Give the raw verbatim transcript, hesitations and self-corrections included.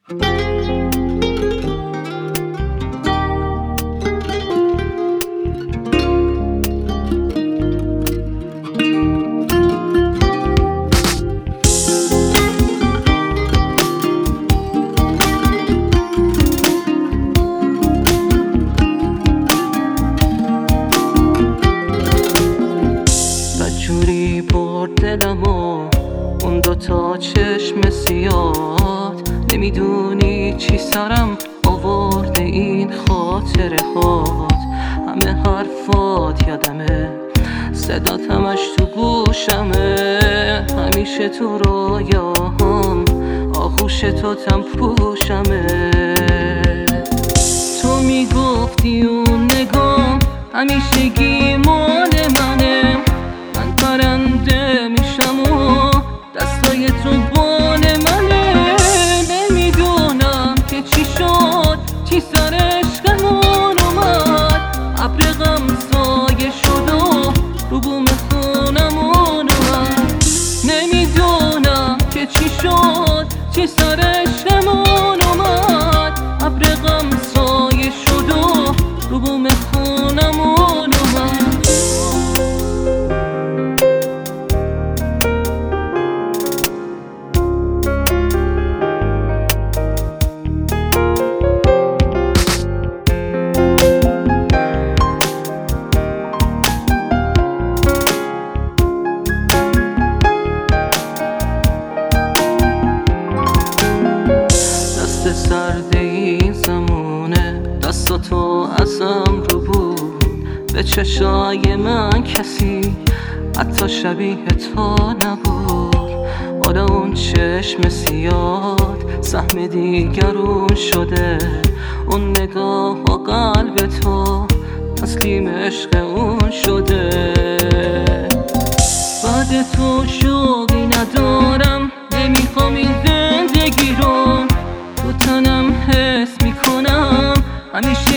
بدجوری برد دلم و اون دوتا چشم سیاد، نمیدونی چی سرم آورده این خاطره هات. همه حرفات یادمه، صدات همش تو گوشمه، همیشه تو رویاهام آغوش تو تم پوشمه. تو میگفتی اون نگام همیشگی مال منه، من پرنده میشم و دستای تو بال منه. نمیدونم که چی شد، چی سر عشقمون اومد، ابر غم سایه شد و رو بوم خونمون اومد. نمیدونم که چی شد، چی سر عشقمون اومد، ابر غم سایه شد و رو بوم خونمون اومد. سرد این زمونه دستاتو ازم رو بود، به چشای من کسی حتی شبیه تو نبود. حالا اون چشم سیاد سهم دیگرون شده، اون نگاه و قلب تو تسلیم عشق اون شده. بعد تو شوقی ندارم، نمیخوام این زندگی رو، تو تنم حس میکنم همیشه